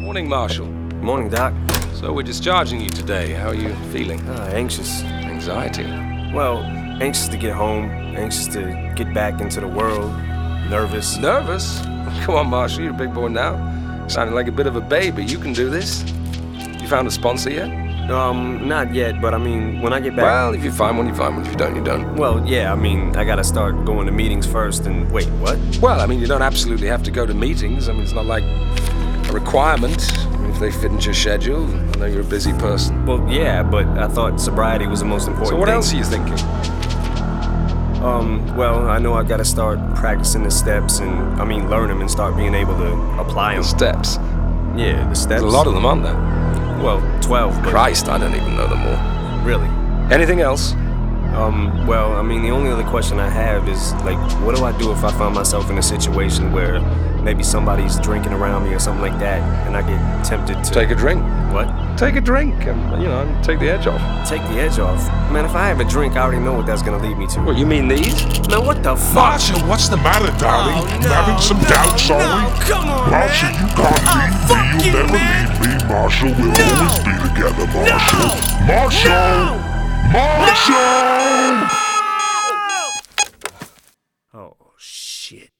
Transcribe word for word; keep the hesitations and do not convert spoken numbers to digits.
Morning, Marshal. Morning, Doc. So we're discharging you today. How are you feeling? Uh, anxious. Anxiety? Well, anxious to get home, anxious to get back into the world, nervous. Nervous? Come on, Marshal, you're a big boy now. Sounding like a bit of a baby. You can do this. You found a sponsor yet? Um, not yet, but I mean, when I get back... Well, if you find one, you find one. If you don't, you don't. Well, yeah, I mean, I gotta start going to meetings first and... Wait, what? Well, I mean, you don't absolutely have to go to meetings. I mean, it's not like a requirement. I mean, if they fit into your schedule, I know you're a busy person. Well, yeah, but I thought sobriety was the most important So what thing. else are you thinking? Um, well, I know I gotta start practicing the steps and, I mean, learn them and start being able to apply them. The steps? Yeah, the steps. There's a lot of them, aren't there? Well, twelve, but... Christ, I don't even know them all. Really? Anything else? Um, well, I mean, the only other question I have is, like, what do I do if I find myself in a situation where maybe somebody's drinking around me or something like that, and I get tempted to... Take a drink. What? Take a drink and, you know, take the edge off. Take the edge off? Man, if I have a drink, I already know what that's gonna lead me to. What, you mean these? Man, what the fuck? Marshal, what's the matter, darling? Oh, you no, having some no, doubts, are no, we? come on, Marshal, man. you can't Oh, leave fuck me. You'll you, never man. leave me, Marshal. We'll No. always be together, Marshal. No. Marshal! No. Marshal! Oh, shit.